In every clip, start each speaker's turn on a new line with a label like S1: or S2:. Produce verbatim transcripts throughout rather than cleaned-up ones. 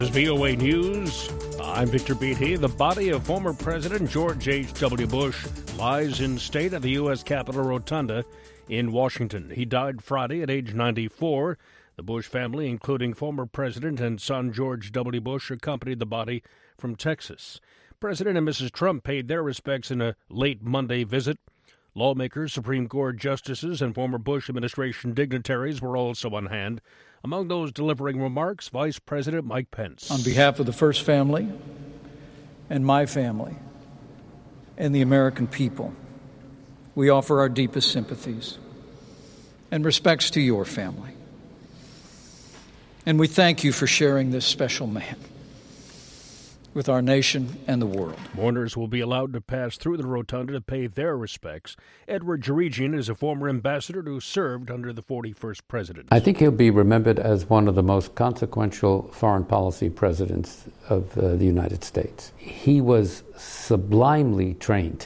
S1: V O A News. I'm Victor Beatty. The body of former President George H W. Bush lies in state at the U S Capitol Rotunda in Washington. He died Friday at age ninety-four. The Bush family, including former President and son George W. Bush, accompanied the body from Texas. President and Missus Trump paid their respects in a late Monday visit. Lawmakers, Supreme Court justices, and former Bush administration dignitaries were also on hand. Among those delivering remarks, Vice President Mike Pence.
S2: On behalf of the First Family and my family and the American people, we offer our deepest sympathies and respects to your family. And we thank you for sharing this special man with our nation and the world.
S1: Mourners will be allowed to pass through the rotunda to pay their respects. Edward Jerejian is a former ambassador who served under the forty-first president.
S3: I think he'll be remembered as one of the most consequential foreign policy presidents of uh, the United States. He was sublimely trained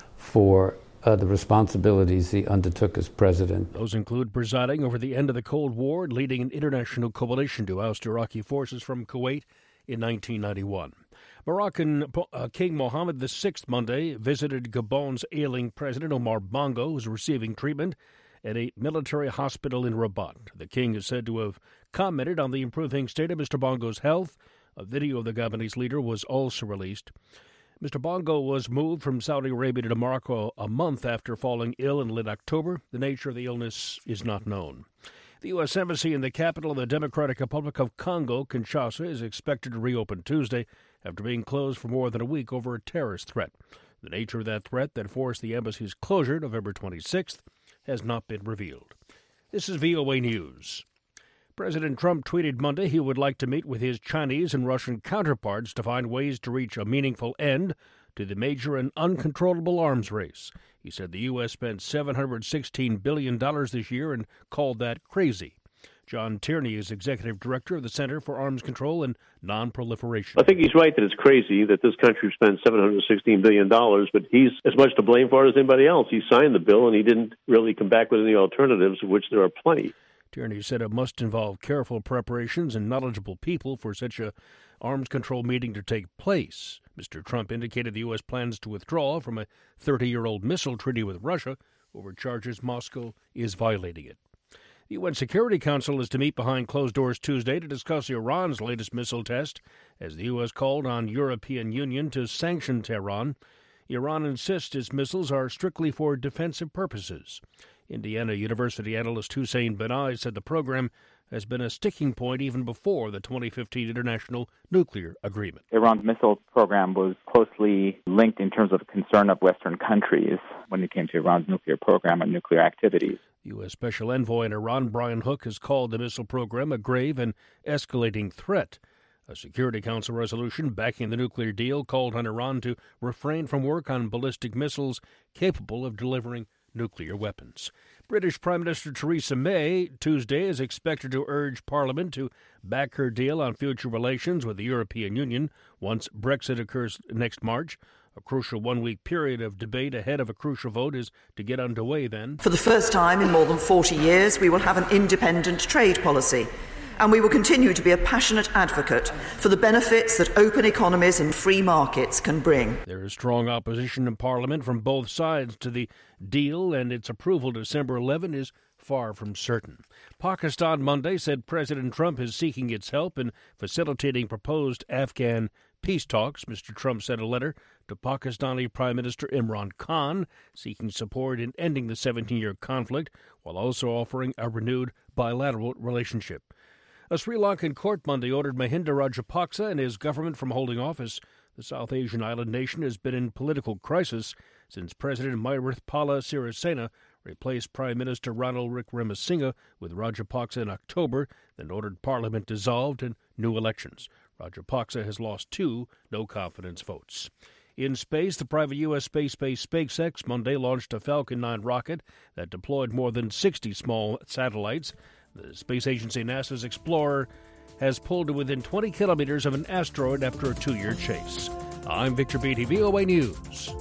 S3: for uh, the responsibilities he undertook as president.
S1: Those include presiding over the end of the Cold War, leading an international coalition to oust Iraqi forces from Kuwait in nineteen ninety-one. Moroccan uh, King Mohammed the sixth Monday visited Gabon's ailing President Omar Bongo, who is receiving treatment at a military hospital in Rabat. The king is said to have commented on the improving state of Mister Bongo's health. A video of the Gabonese leader was also released. Mister Bongo was moved from Saudi Arabia to Morocco a month after falling ill in late October. The nature of the illness is not known. The U S Embassy in the capital of the Democratic Republic of Congo, Kinshasa, is expected to reopen Tuesday after being closed for more than a week over a terrorist threat. The nature of that threat that forced the embassy's closure November twenty-sixth has not been revealed. This is V O A News. President Trump tweeted Monday he would like to meet with his Chinese and Russian counterparts to find ways to reach a meaningful end to the major and uncontrollable arms race. He said the U S spent seven hundred sixteen billion dollars this year and called that crazy. John Tierney is executive director of the Center for Arms Control and Non-Proliferation.
S4: I think he's right that it's crazy that this country spent seven hundred sixteen billion dollars, but he's as much to blame for it as anybody else. He signed the bill, and he didn't really come back with any alternatives, of which there are plenty.
S1: Tierney said it must involve careful preparations and knowledgeable people for such a arms control meeting to take place. Mister Trump indicated the U S plans to withdraw from a thirty-year-old missile treaty with Russia over charges Moscow is violating it. The U N Security Council is to meet behind closed doors Tuesday to discuss Iran's latest missile test, as the U S called on European Union to sanction Tehran. Iran insists its missiles are strictly for defensive purposes. Indiana University analyst Hussein Benai said the program has been a sticking point even before the twenty fifteen International Nuclear Agreement.
S5: Iran's missile program was closely linked in terms of concern of Western countries when it came to Iran's nuclear program and nuclear activities.
S1: U S. Special Envoy in Iran, Brian Hook, has called the missile program a grave and escalating threat. A Security Council resolution backing the nuclear deal called on Iran to refrain from work on ballistic missiles capable of delivering nuclear weapons. British Prime Minister Theresa May Tuesday is expected to urge Parliament to back her deal on future relations with the European Union once Brexit occurs next March. A crucial one-week period of debate ahead of a crucial vote is to get underway then.
S6: For the first time in more than forty years, we will have an independent trade policy, and we will continue to be a passionate advocate for the benefits that open economies and free markets can bring.
S1: There is strong opposition in Parliament from both sides to the deal, and its approval December eleventh is far from certain. Pakistan Monday said President Trump is seeking its help in facilitating proposed Afghan peace talks. Mister Trump sent a letter to Pakistani Prime Minister Imran Khan seeking support in ending the seventeen-year conflict while also offering a renewed bilateral relationship. A Sri Lankan court Monday ordered Mahinda Rajapaksa and his government from holding office. The South Asian island nation has been in political crisis since President Maithripala Sirisena replaced Prime Minister Ranil Wickremesinghe with Rajapaksa in October, then ordered Parliament dissolved and new elections. Rajapaksa has lost two no-confidence votes. In space, the private U S space base SpaceX Monday launched a Falcon nine rocket that deployed more than sixty small satellites. The space agency NASA's Explorer has pulled to within twenty kilometers of an asteroid after a two-year chase. I'm Victor Beatty, V O A News.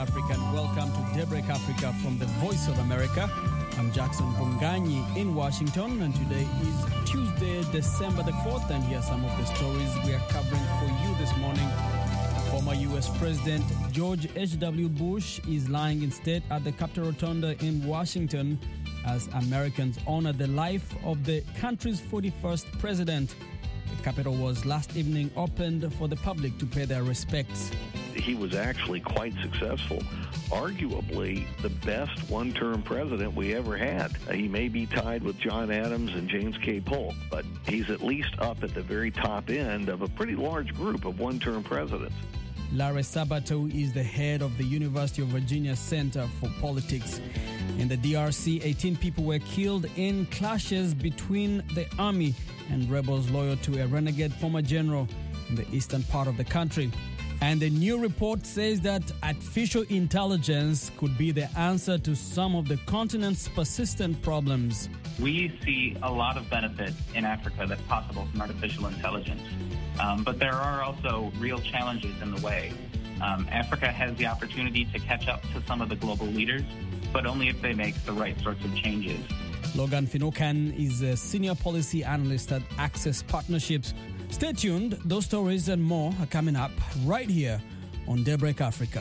S7: Africa, and welcome to Daybreak Africa from the Voice of America. I'm Jackson Bunganyi in Washington, and today is Tuesday, December the fourth, and here are some of the stories we are covering for you this morning. Former U S President George H W Bush is lying in state at the Capitol Rotunda in Washington as Americans honor the life of the country's forty-first president. The Capitol was last evening opened for the public to pay their respects.
S8: He was actually quite successful, arguably the best one-term president we ever had. Uh, he may be tied with John Adams and James K. Polk, but he's at least up at the very top end of a pretty large group of one-term presidents.
S7: Larry Sabato is the head of the University of Virginia Center for Politics. In the D R C, eighteen people were killed in clashes between the army and rebels loyal to a renegade former general in the eastern part of the country. And a new report says that artificial intelligence could be the answer to some of the continent's persistent problems.
S9: We see a lot of benefit in Africa that's possible from artificial intelligence. Um, but there are also real challenges in the way. Um, Africa has the opportunity to catch up to some of the global leaders, but only if they make the right sorts of changes.
S7: Logan Finucane is a senior policy analyst at Access Partnerships. Stay tuned. Those stories and more are coming up right here on Daybreak Africa.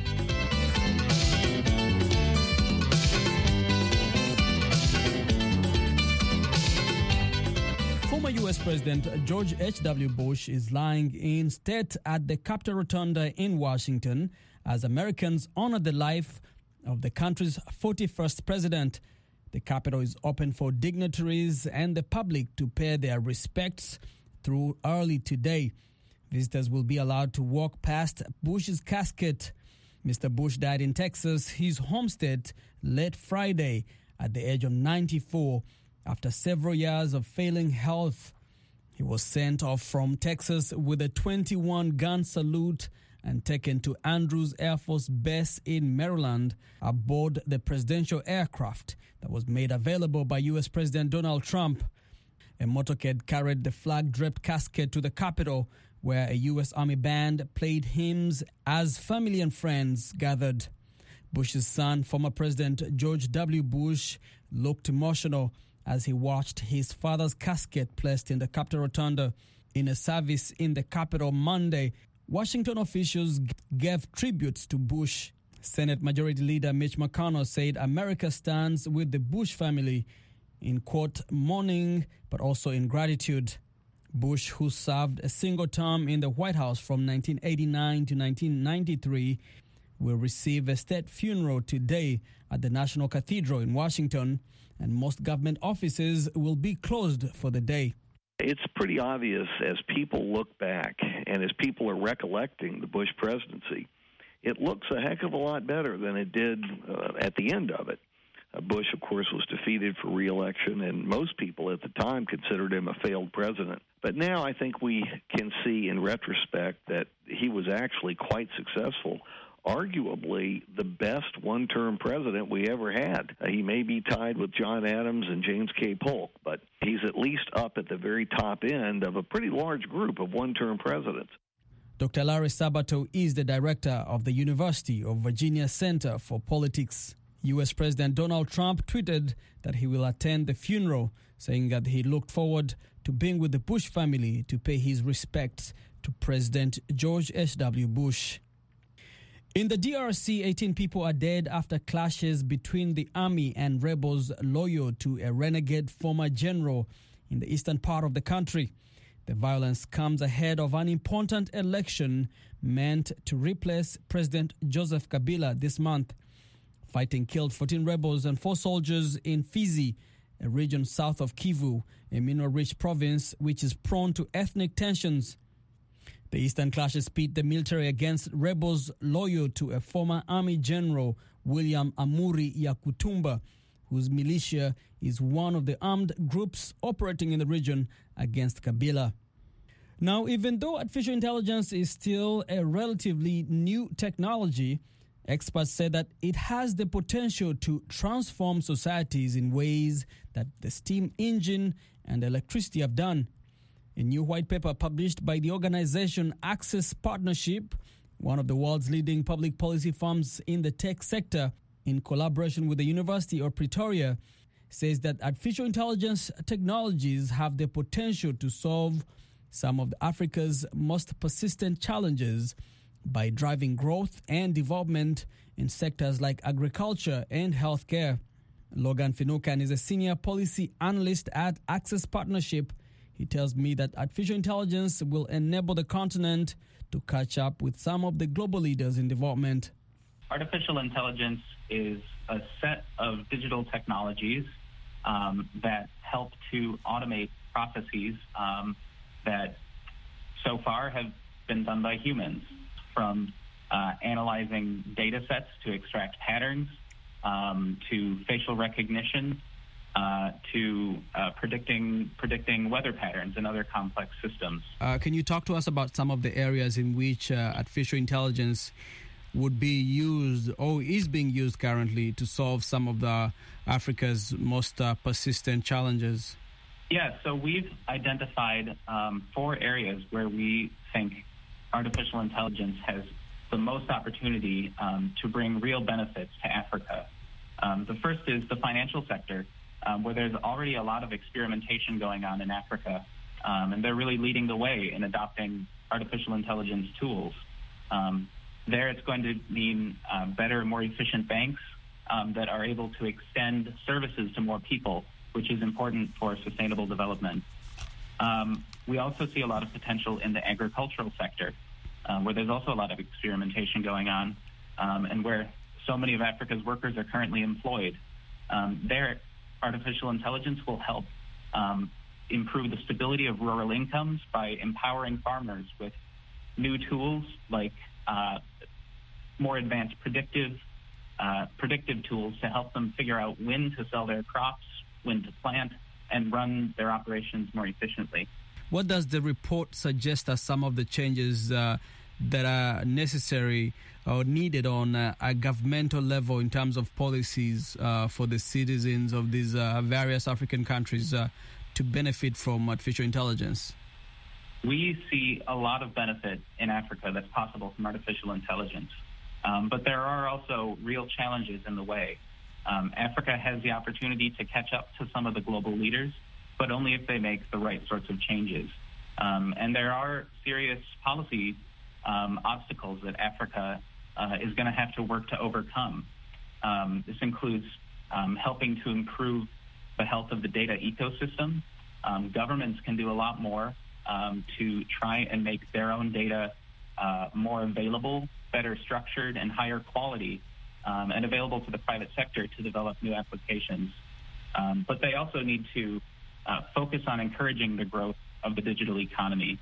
S7: Former U S President George H W Bush is lying in state at the Capitol Rotunda in Washington as Americans honor the life of the country's forty-first president. The Capitol is open for dignitaries and the public to pay their respects through early today. Visitors will be allowed to walk past Bush's casket. Mister Bush died in Texas, his home state, late Friday at the age of ninety-four after several years of failing health. He was sent off from Texas with a twenty-one gun salute and taken to Andrews Air Force Base in Maryland aboard the presidential aircraft that was made available by U S President Donald Trump. A motorcade carried the flag-draped casket to the Capitol, where a U S Army band played hymns as family and friends gathered. Bush's son, former President George W. Bush, looked emotional as he watched his father's casket placed in the Capitol Rotunda. In a service in the Capitol Monday, Washington officials gave tributes to Bush. Senate Majority Leader Mitch McConnell said America stands with the Bush family in, quote, mourning, but also in gratitude. Bush, who served a single term in the White House from nineteen eighty-nine to nineteen ninety-three, will receive a state funeral today at the National Cathedral in Washington, and most government offices will be closed for the day.
S8: It's pretty obvious as people look back and as people are recollecting the Bush presidency, it looks a heck of a lot better than it did uh, at the end of it. Uh, Bush, of course, was defeated for re-election, and most people at the time considered him a failed president. But now I think we can see in retrospect that he was actually quite successful, arguably the best one-term president we ever had. Uh, he may be tied with John Adams and James K. Polk, but he's at least up at the very top end of a pretty large group of one-term presidents.
S7: Doctor Larry Sabato is the director of the University of Virginia Center for Politics. U S President Donald Trump tweeted that he will attend the funeral, saying that he looked forward to being with the Bush family to pay his respects to President George H W Bush. In the D R C, eighteen people are dead after clashes between the army and rebels loyal to a renegade former general in the eastern part of the country. The violence comes ahead of an important election meant to replace President Joseph Kabila this month. Fighting killed fourteen rebels and four soldiers in Fizi, a region south of Kivu, a mineral-rich province which is prone to ethnic tensions. The eastern clashes pit the military against rebels loyal to a former army general, William Amuri Yakutumba, whose militia is one of the armed groups operating in the region against Kabila. Now, even though artificial intelligence is still a relatively new technology, experts say that it has the potential to transform societies in ways that the steam engine and electricity have done. A new white paper published by the organization Access Partnership one of the world's leading public policy firms in the tech sector, in collaboration with the University of Pretoria, says that artificial intelligence technologies have the potential to solve some of Africa's most persistent challenges by driving growth and development in sectors like agriculture and healthcare. Logan Finucane is a senior policy analyst at Access Partnership. He tells me that artificial intelligence will enable the continent to catch up with some of the global leaders in development.
S9: Artificial intelligence is a set of digital technologies um, that help to automate processes um, that so far have been done by humans, from uh, analyzing data sets to extract patterns, um, to facial recognition, uh, to uh, predicting predicting weather patterns and other complex systems.
S7: Uh, can you talk to us about some of the areas in which uh, artificial intelligence would be used or is being used currently to solve some of the Africa's most uh, persistent challenges?
S9: Yeah, so we've identified um, four areas where we think artificial intelligence has the most opportunity um, to bring real benefits to Africa. Um, the first is the financial sector, um, where there's already a lot of experimentation going on in Africa, um, and they're really leading the way in adopting artificial intelligence tools. Um, there it's going to mean uh, better, more efficient banks um, that are able to extend services to more people, which is important for sustainable development. Um, we also see a lot of potential in the agricultural sector, uh, where there's also a lot of experimentation going on, um, and where so many of Africa's workers are currently employed. Um, there, artificial intelligence will help um, improve the stability of rural incomes by empowering farmers with new tools like uh, more advanced predictive uh, predictive tools to help them figure out when to sell their crops, when to plant, and run their operations more efficiently.
S7: What does the report suggest as some of the changes uh, that are necessary or needed on uh, a governmental level in terms of policies uh, for the citizens of these uh, various African countries uh, to benefit from artificial intelligence?
S9: We see a lot of benefit in Africa that's possible from artificial intelligence, um, but there are also real challenges in the way. Um, Africa has the opportunity to catch up to some of the global leaders, but only if they make the right sorts of changes. Um, and there are serious policy um, obstacles that Africa uh, is going to have to work to overcome. Um, this includes um, helping to improve the health of the data ecosystem. Um, governments can do a lot more um, to try and make their own data uh, more available, better structured, and higher quality, Um, and available to the private sector to develop new applications. Um, but they also need to uh, focus on encouraging the growth of the digital economy.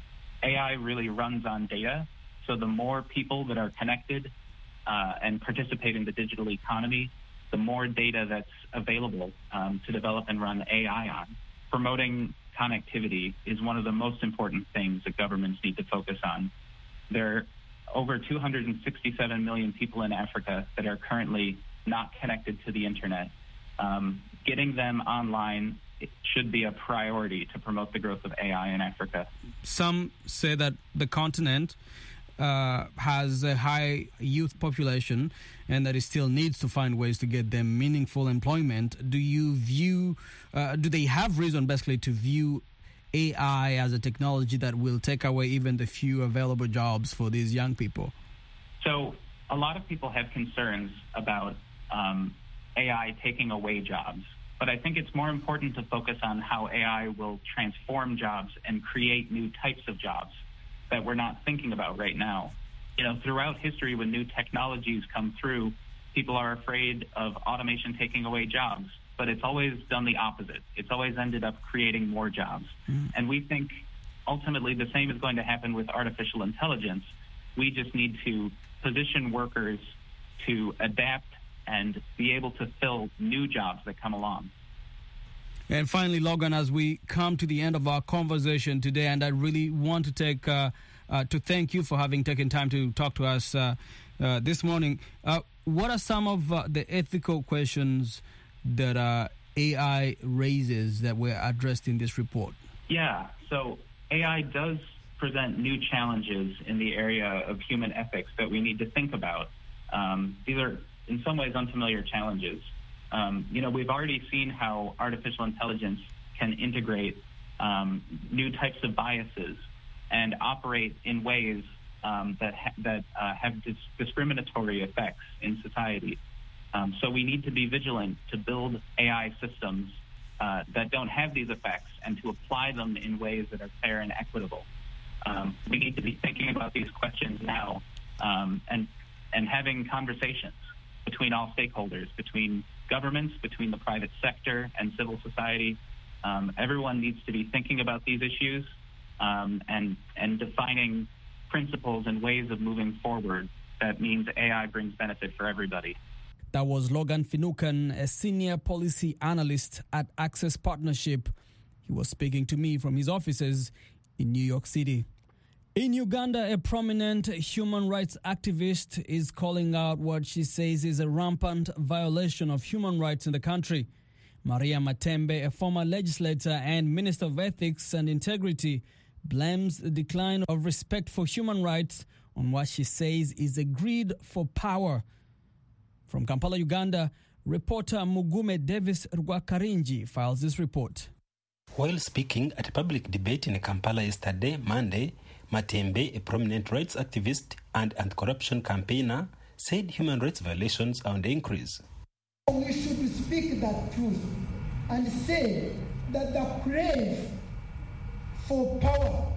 S9: A I really runs on data, so the more people that are connected uh, and participate in the digital economy, the more data that's available um, to develop and run A I on. Promoting connectivity is one of the most important things that governments need to focus on. There over two hundred sixty-seven million people in Africa that are currently not connected to the internet. Um, getting them online it should be a priority to promote the growth of A I in Africa.
S7: Some say that the continent uh, has a high youth population and that it still needs to find ways to get them meaningful employment. Do you view, uh, do they have reason basically to view A I as a technology that will take away even the few available jobs for these young people?
S9: So a lot of people have concerns about um, A I taking away jobs, but I think it's more important to focus on how A I will transform jobs and create new types of jobs that we're not thinking about right now. You know, throughout history, when new technologies come through, people are afraid of automation taking away jobs. But it's always done the opposite. It's always ended up creating more jobs. Mm. And we think ultimately the same is going to happen with artificial intelligence. We just need to position workers to adapt and be able to fill new jobs that come along.
S7: And finally, Logan, as we come to the end of our conversation today, and I really want to take uh, uh, to thank you for having taken time to talk to us uh, uh, this morning. Uh, what are some of uh, the ethical questions that uh, A I raises that were addressed in this report?
S9: Yeah, so A I does present new challenges in the area of human ethics that we need to think about. Um, these are, in some ways, unfamiliar challenges. Um, you know, we've already seen how artificial intelligence can integrate um, new types of biases and operate in ways um, that ha- that uh, have dis- discriminatory effects in society. Um, so we need to be vigilant to build A I systems uh, that don't have these effects and to apply them in ways that are fair and equitable. Um, we need to be thinking about these questions now um, and and having conversations between all stakeholders, between governments, between the private sector and civil society. Um, everyone needs to be thinking about these issues um, and and defining principles and ways of moving forward. That means A I brings benefit for everybody.
S7: That was Logan Finucane, a senior policy analyst at Access Partnership. He was speaking to me from his offices in New York City. In Uganda, a prominent human rights activist is calling out what she says is a rampant violation of human rights in the country. Maria Matembe, a former legislator and Minister of Ethics and Integrity, blames the decline of respect for human rights on what she says is a greed for power. From Kampala, Uganda, reporter Mugume Davis Rwakarinji files this report.
S10: While speaking at a public debate in Kampala yesterday, Monday, Matembe, a prominent rights activist and anti-corruption campaigner, said human rights violations are on the increase.
S11: We should speak that truth and say that the crave for power,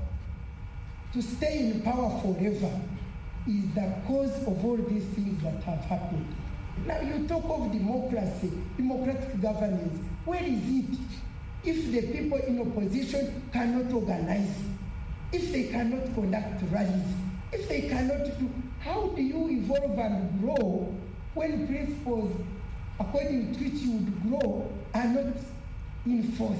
S11: to stay in power forever, is the cause of all these things that have happened. Now you talk of democracy, democratic governance. Where is it? If the people in opposition cannot organize, if they cannot conduct rallies, if they cannot do, how do you evolve and grow when principles according to which you would grow are not in force?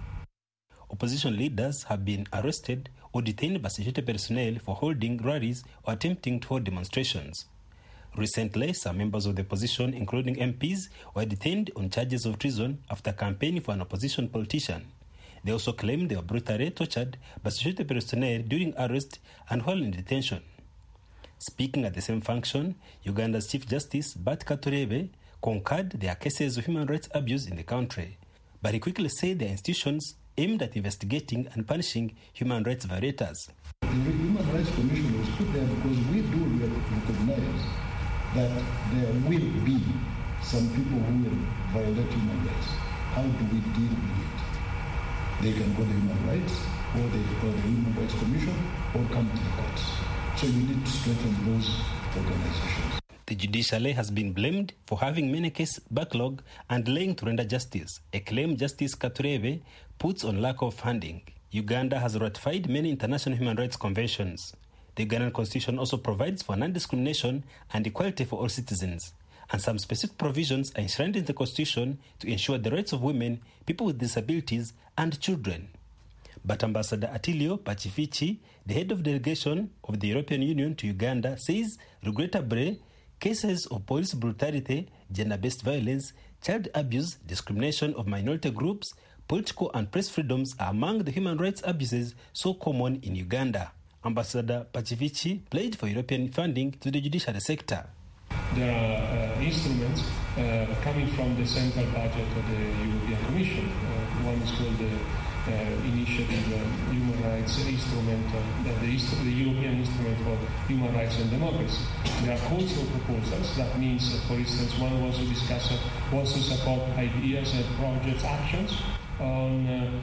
S10: Opposition leaders have been arrested or detained by security personnel for holding rallies or attempting to hold demonstrations. Recently, some members of the opposition, including M Ps, were detained on charges of treason after campaigning for an opposition politician. They also claimed they were brutally tortured by security personnel during arrest and while in detention. Speaking at the same function, Uganda's Chief Justice Bart Katurebe concurred there are cases of human rights abuse in the country, but he quickly said there are institutions aimed at investigating and punishing human rights violators.
S12: The Human Rights Commission was put there because we do recognize that there will be some people who will violate human rights. How do we deal with it? They can go to human rights, or they go to the Human Rights Commission, or come to the courts. So you need to strengthen those organizations.
S10: The judiciary has been blamed for having many cases backlog and delaying to render justice, a claim Justice Katurebe puts on lack of funding. Uganda has ratified many international human rights conventions. The Ugandan Constitution also provides for non-discrimination and equality for all citizens, and some specific provisions are enshrined in the Constitution to ensure the rights of women, people with disabilities, and children. But Ambassador Attilio Pachifichi, the head of delegation of the European Union to Uganda, says, regrettably, cases of police brutality, gender-based violence, child abuse, discrimination of minority groups, political and press freedoms are among the human rights abuses so common in Uganda. Ambassador Pachifichi pledged for European funding to the judiciary sector.
S13: There are uh, instruments uh, coming from the central budget of the European Commission. Uh, one is called the uh, Initiative uh, Human Rights Instrument, uh, the, the, the European Instrument for Human Rights and Democracy. There are calls for proposals. That means, uh, for instance, one wants to discuss, uh, wants to support ideas and projects, actions on uh,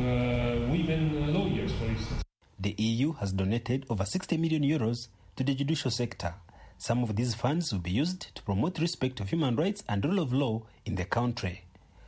S13: uh, women lawyers, for instance.
S10: The E U has donated over sixty million euros to the judicial sector. Some of these funds will be used to promote respect of human rights and rule of law in the country.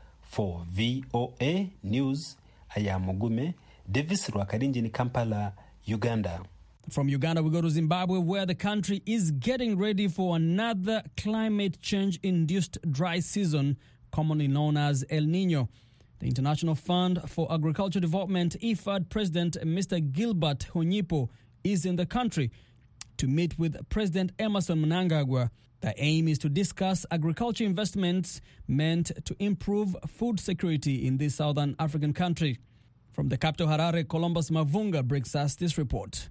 S10: For V O A News, I am Mugume Davis Rwakarinji in Kampala, Uganda.
S7: From Uganda, we go to Zimbabwe, where the country is getting ready for another climate change-induced dry season, commonly known as El Nino. The International Fund for Agricultural Development, I F A D President Mister Gilbert Honyipo is in the country to meet with President Emerson Mnangagwa. The aim is to discuss agriculture investments meant to improve food security in this southern African country. From the capital Harare, Columbus Mavunga brings us this report.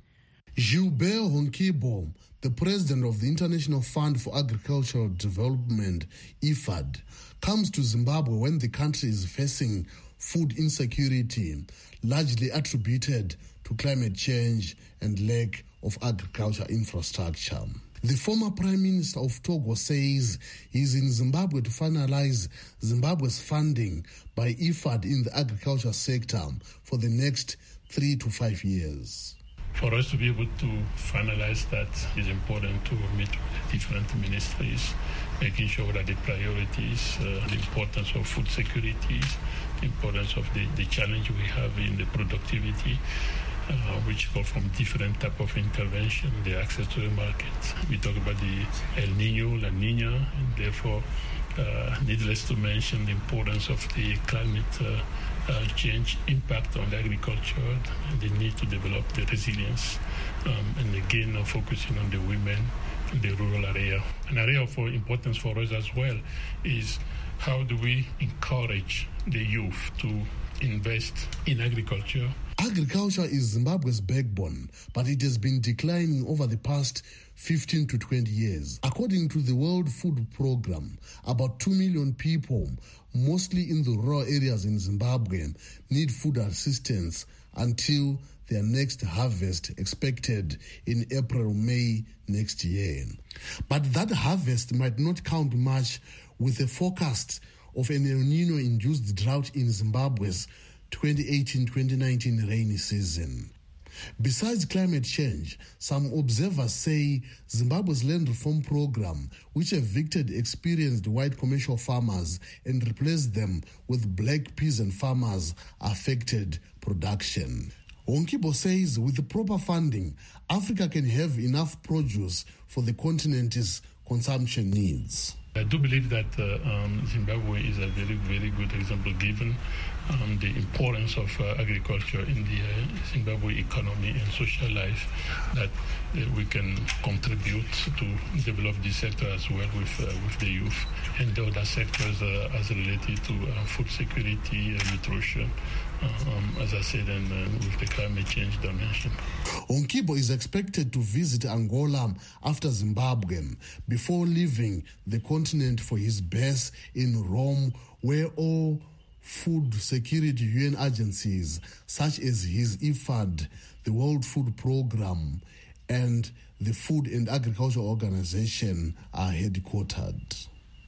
S14: Gilbert Honkibo, the president of the International Fund for Agricultural Development, I F A D, comes to Zimbabwe when the country is facing food insecurity, largely attributed to climate change and lack of agricultural infrastructure. The former Prime Minister of Togo says he is in Zimbabwe to finalize Zimbabwe's funding by I F A D in the agriculture sector for the next three to five years.
S15: For us to be able to finalize that is important to meet different ministries, making sure that the priorities, uh, the importance of food security, the importance of the, the challenge we have in the productivity, uh, which go from different type of intervention, the access to the market. We talk about the El Nino, La Nina, and therefore, uh, needless to mention the importance of the climate uh, Uh, change impact on the agriculture and the need to develop the resilience um, and again uh, focusing on the women in the rural area. An area of importance for us as well is how do we encourage the youth to invest in agriculture.
S14: Agriculture is Zimbabwe's backbone, but it has been declining over the past fifteen to twenty years. According to the World Food Programme, about two million people, mostly in the rural areas in Zimbabwe, need food assistance until their next harvest expected in April, May next year. But that harvest might not count much with the forecast of an El Nino-induced drought in Zimbabwe's twenty eighteen twenty nineteen rainy season. Besides climate change, some observers say Zimbabwe's land reform program, which evicted experienced white commercial farmers and replaced them with black peasant farmers, affected production. Honkibo says with the proper funding, Africa can have enough produce for the continent's consumption needs.
S15: I do believe that uh, um, Zimbabwe is a very, very good example given um, the importance of uh, agriculture in the uh, Zimbabwe economy and social life, that uh, we can contribute to develop this sector as well with uh, with the youth and the other sectors uh, as related to uh, food security and nutrition. Um, as I said, and uh, with the climate change dimension.
S14: Honkibo is expected to visit Angola after Zimbabwe before leaving the continent for his base in Rome, where all food security U N agencies, such as his I F A D, the World Food Programme, and the Food and Agriculture Organization are headquartered.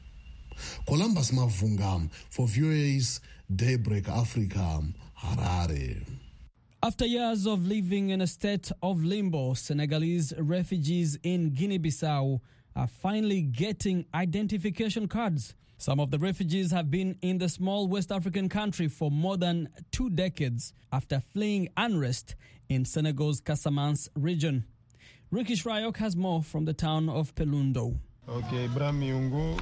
S14: Columbus Mavunga for V O A's Daybreak Africa, Harare.
S7: After years of living in a state of limbo, Senegalese refugees in Guinea-Bissau are finally getting identification cards. Some of the refugees have been in the small West African country for more than two decades after fleeing unrest in Senegal's Casamance region. Ricky Shrayok has more from the town of Pelundo.
S16: Okay, Ibrahima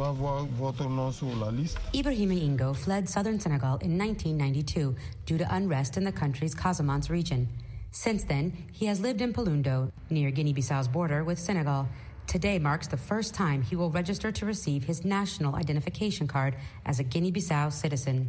S17: Ingo fled southern Senegal in nineteen ninety-two due to unrest in the country's Casamance region. Since then, he has lived in Pelundo, near Guinea-Bissau's border with Senegal. Today marks the first time he will register to receive his national identification card as a Guinea-Bissau citizen.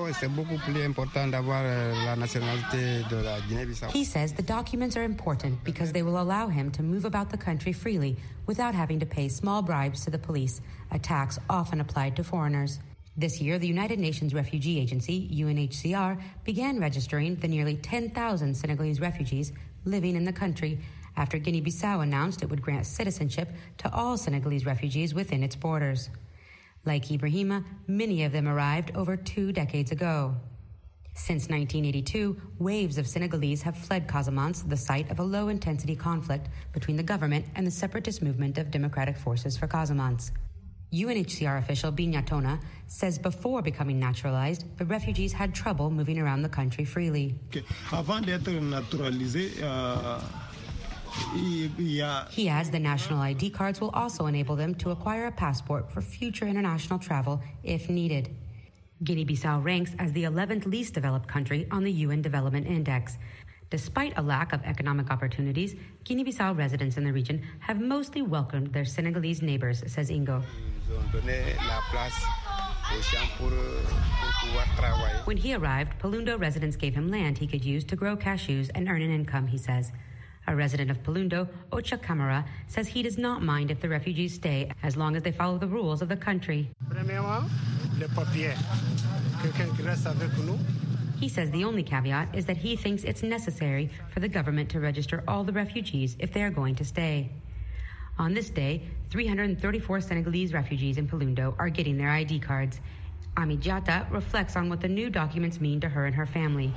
S17: He says the documents are important because they will allow him to move about the country freely without having to pay small bribes to the police, a tax often applied to foreigners. This year, the United Nations Refugee Agency, U N H C R, began registering the nearly ten thousand Senegalese refugees living in the country after Guinea-Bissau announced it would grant citizenship to all Senegalese refugees within its borders. Like Ibrahima, many of them arrived over two decades ago. Since nineteen eighty-two, waves of Senegalese have fled Casamance, the site of a low-intensity conflict between the government and the separatist movement of Democratic Forces for Casamance. U N H C R official Bignatona says before becoming naturalized, the refugees had trouble moving around the country freely. He adds the national I D cards will also enable them to acquire a passport for future international travel if needed. Guinea-Bissau ranks as the eleventh least developed country on the U N Development Index. Despite a lack of economic opportunities, Guinea-Bissau residents in the region have mostly welcomed their Senegalese neighbors, says Ingo. When he arrived, Palundo residents gave him land he could use to grow cashews and earn an income, he says. A resident of Palundo, Ocha Kamara, says he does not mind if the refugees stay as long as they follow the rules of the country. He says the only caveat is that he thinks it's necessary for the government to register all the refugees if they are going to stay. On this day, three hundred thirty-four Senegalese refugees in Palundo are getting their I D cards. Ami Diatta reflects on what the new documents mean to her and her family.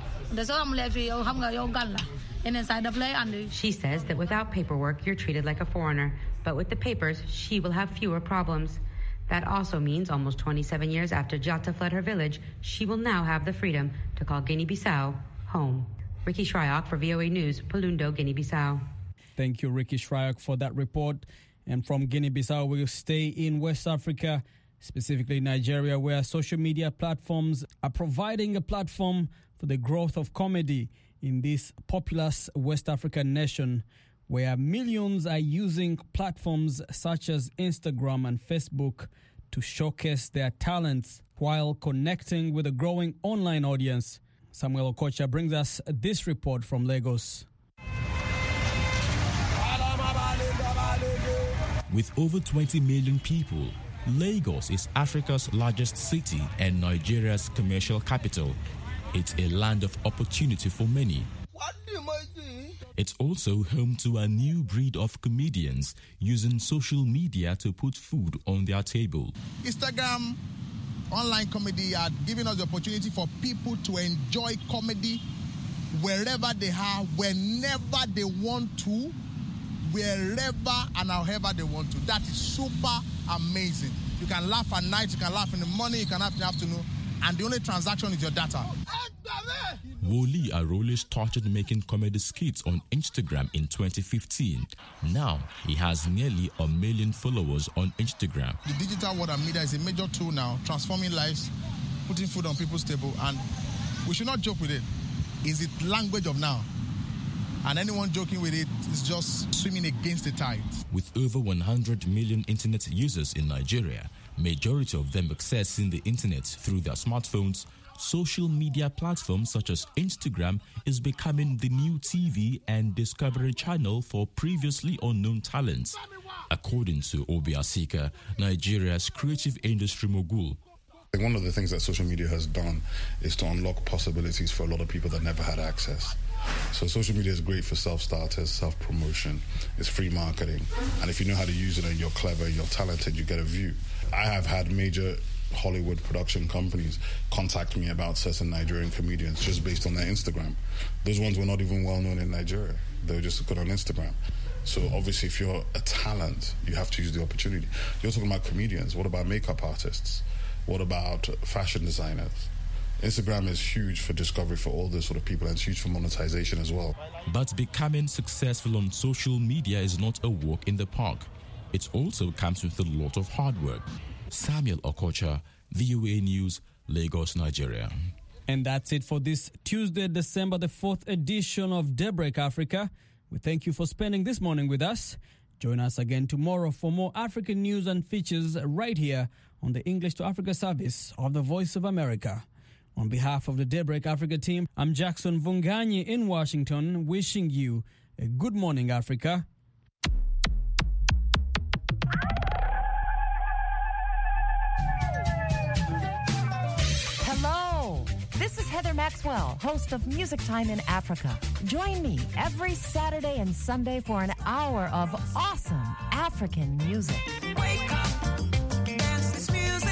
S17: She says that without paperwork, you're treated like a foreigner, but with the papers, she will have fewer problems. That also means almost twenty-seven years after Diatta fled her village, she will now have the freedom to call Guinea-Bissau home. Ricky Shryock for V O A News, Palundo, Guinea-Bissau.
S7: Thank you, Ricky Shryock, for that report. And from Guinea-Bissau, we'll stay in West Africa, specifically Nigeria, where social media platforms are providing a platform for the growth of comedy in this populous West African nation, where millions are using platforms such as Instagram and Facebook to showcase their talents while connecting with a growing online audience. Samuel Okocha brings us this report from Lagos.
S18: With over twenty million people, Lagos is Africa's largest city and Nigeria's commercial capital. It's a land of opportunity for many. It's also home to a new breed of comedians using social media to put food on their table.
S19: Instagram, online comedy are giving us the opportunity for people to enjoy comedy wherever they are, whenever they want to, wherever and however they want to. That is super amazing. You can laugh at night, you can laugh in the morning, you can laugh in the afternoon, and the only transaction is your data.
S18: Wole Arole started making comedy skits on Instagram in twenty fifteen. Now, he has nearly a million followers on Instagram.
S19: The digital world and media is a major tool now, transforming lives, putting food on people's table, and we should not joke with it. It's the language of now. And anyone joking with it is just swimming against the tide.
S18: With over one hundred million internet users in Nigeria, majority of them accessing the internet through their smartphones, social media platforms such as Instagram is becoming the new T V and discovery channel for previously unknown talents. According to Obi Asika, Nigeria's creative industry mogul.
S20: One of the things that social media has done is to unlock possibilities for a lot of people that never had access. So social media is great for self-starters, self-promotion, it's free marketing. And if you know how to use it and you're clever, you're talented, you get a view. I have had major Hollywood production companies contact me about certain Nigerian comedians just based on their Instagram. Those ones were not even well known in Nigeria. They were just good on Instagram. So obviously if you're a talent, you have to use the opportunity. You're talking about comedians. What about makeup artists? What about fashion designers? Instagram is huge for discovery for all those sort of people, and it's huge for monetization as well.
S18: But becoming successful on social media is not a walk in the park. It also comes with a lot of hard work. Samuel Okocha, V O A News, Lagos, Nigeria.
S7: And that's it for this Tuesday, December the fourth edition of Daybreak Africa. We thank you for spending this morning with us. Join us again tomorrow for more African news and features right here on the English to Africa service of the Voice of America. On behalf of the Daybreak Africa team, I'm Jackson Vunganyi in Washington, wishing you a good morning, Africa.
S21: Hello, this is Heather Maxwell, host of Music Time in Africa. Join me every Saturday and Sunday for an hour of awesome African music. Wake up, dance this music.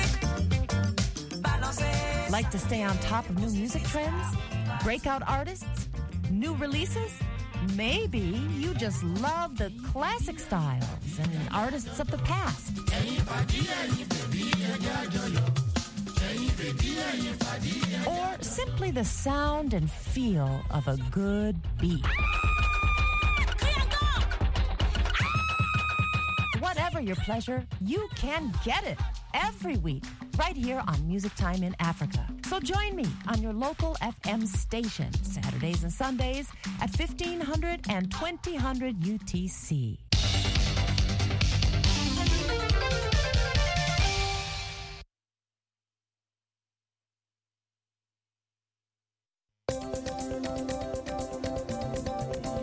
S21: Like to stay on top of new music trends? Breakout artists? New releases? Maybe you just love the classic styles and artists of the past. Or simply the sound and feel of a good beat. Whatever your pleasure, you can get it every week right here on Music Time in Africa. So join me on your local F M station Saturdays and Sundays at fifteen hundred and twenty hundred U T C.